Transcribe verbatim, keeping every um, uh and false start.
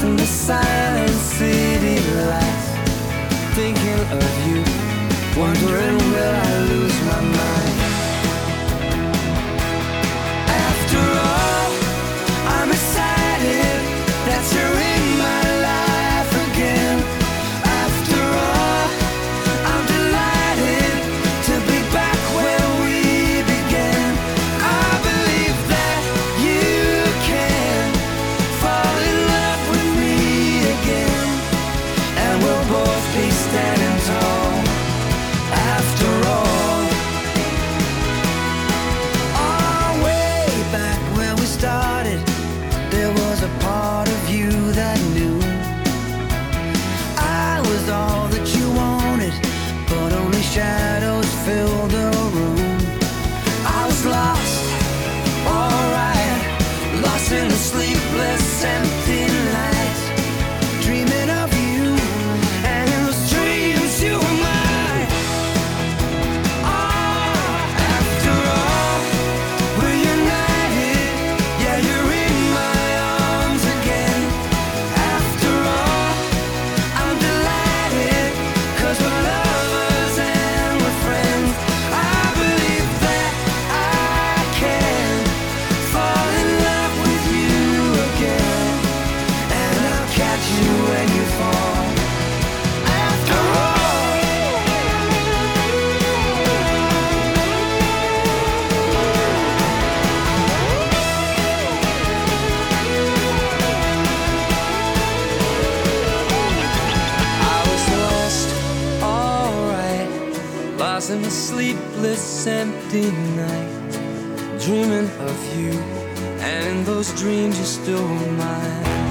lost in the silent city lights, thinking of you, wondering will I lose my mind. After all, I'm excited that you're in my life again. After all, I'm delighted to be back where we began. I believe that you can fall in love with me again, and we'll both be standing tall. After all, oh, way back where we started, there was a part of you that knew I was all that you wanted, but only shadows filled the room. I was lost, alright, lost in the sleepless empty nights, dreaming of you, and in those dreams you were mine. Ah, after all, we're united, yeah, you're in my arms again. After all, I'm delighted, 'cause we're lovers and we're friends. I believe that I can fall in love with you again, and I'll catch you when you fall. After all, I was lost, alright, lost in a sleepless empty night, dreaming of you, and in those dreams you still were mine.